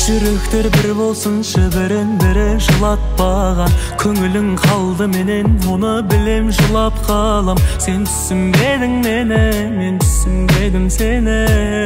Жүректер бір болсыншы, бірін-бірі жылатпаған. Көңілің қалды менен, оны білем жылап қалам. Сен түсінбедің мені, мен түсінбедім сені.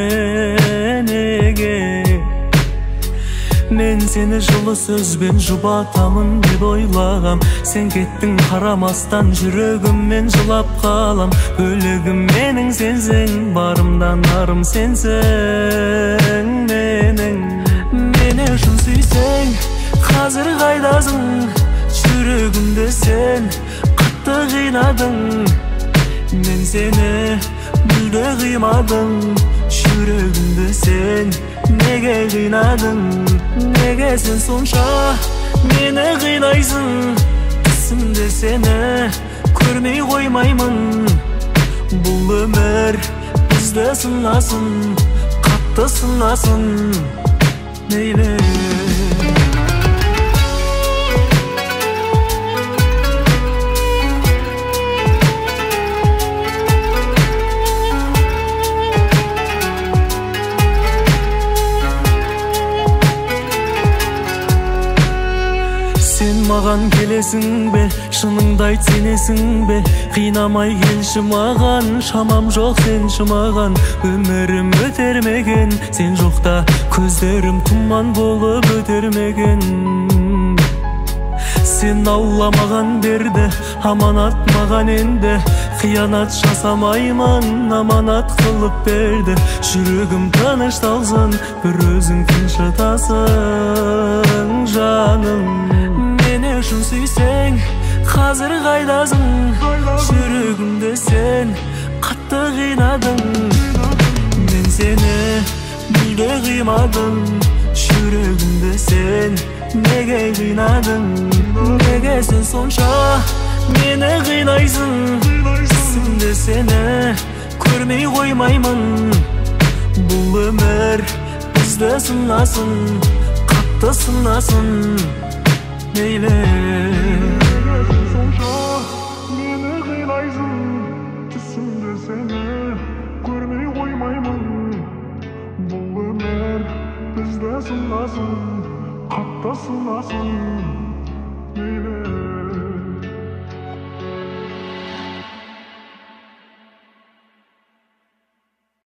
Неге мен сені жылы сөзбен жұбатамын деп ойлағам. Сен кеттің қарамастан, жүрегіммен жылап қалам. Бөлігім менің сенсің, барымдан арым сенсің. Мені үшін сүйсең, қазір қайдасың? Жүрегімді сен қатты қинадың. Мен сені мүлде қимадым. Жүрегімді сен неге қинадың? Неге сен сонша мені қинайсың? Түсімде сені көрмей қоймаймын. Бұл өмір бізді сынасын, қатты сынасын. Мейлі сен маған келесің бе, шыныңды айт сенесің бе? Қинамай келші маған, шамам жоқ сенші маған. Өмірім өтермеген, сен жоқта көздерім тұман болып өтермеген. Сен Алла маған берді, аманат маған енді. Қиянат жасамаймын, аманат қылып берді. Жүрегім тынышталсын, бір өзің тыншытасың жаным. Мені үшін сүйсең, қазір қайдасың? Жүрегімді сен қатты қинадың. Мен сені мүлде қимадым. Жүрегімді сен неге қинадың? Неге сен сонша мені қинайсың? Түсімде сені көрмей қоймаймын. Бұл өмір бізді сынасын, қатты сынасын. Мейлі сонша мені қинайсың. Түсімде сені көрмей қоймаймын. Бұл өмір бізді сынасын, қатты сынасын.